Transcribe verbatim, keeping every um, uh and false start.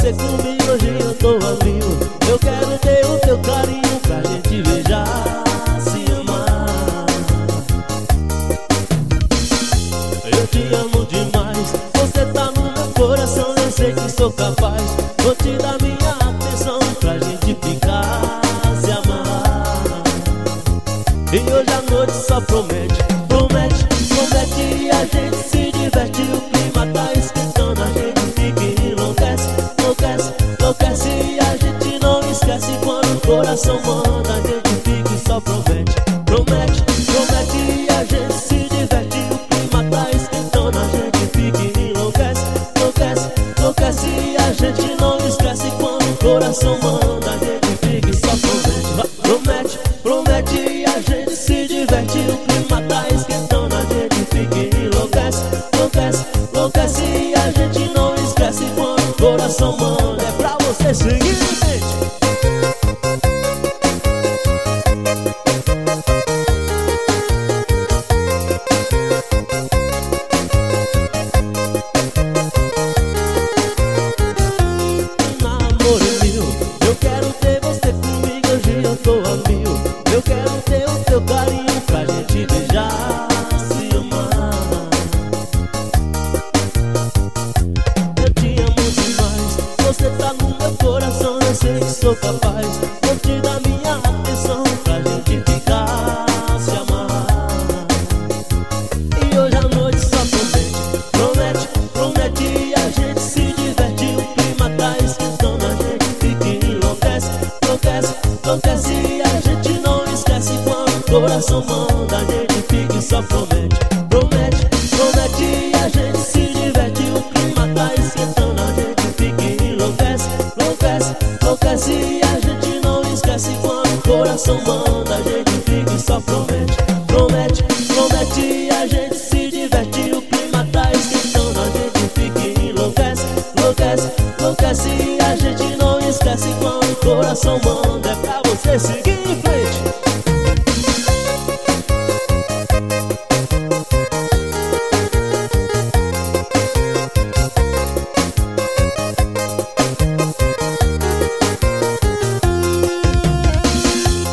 você comigo, hoje eu tô a mil. Eu quero ter o teu carinho pra gente beijar, se amar. Eu te amo demais, você tá no meu coração, eu sei que sou capaz. Vou te dar minha atenção pra gente ficar, se amar. E hoje à noite só promete, promete, promete. E a gente se diverte, o clima tá esquentando, a gente fica e enlouquece, enlouquece, enlouquece. E a gente não esquece quando o coração manda, a gente fica e só promete, promete, promete. E a gente se diverte, o clima tá esquentando, a gente fica e enlouquece, enlouquece, enlouquece. E a gente não esquece quando o coração manda, a gente fica e só promete, promete, promete. E a gente se diverte, o clima tá esquentando, a gente fica e enlouquece, enlouquece, enlouquece. E a gente não esquece quando o coração manda. É pra você seguir, gente. Namoro meu, eu quero ter você comigo, hoje eu tô a mil. Eu quero ter o teu carinho pra gente beijar, se amar. Eu te amo demais, você tá no meu coração, eu sei que sou capaz. Vou te dar minha atenção pra gente ficar, se amar. E hoje à noite só promete, promete, promete. E a gente se diverte, o clima tá esquentando, a gente fica e enlouquece, enlouquece, enlouquece. E a gente não esquece quando o coração manda, a gente fica e só promete, promete, promete. E a gente se diverte, o clima tá esquentando, a gente fica e enlouquece, enlouquece, enlouquece. E a gente não esquece quando o coração manda.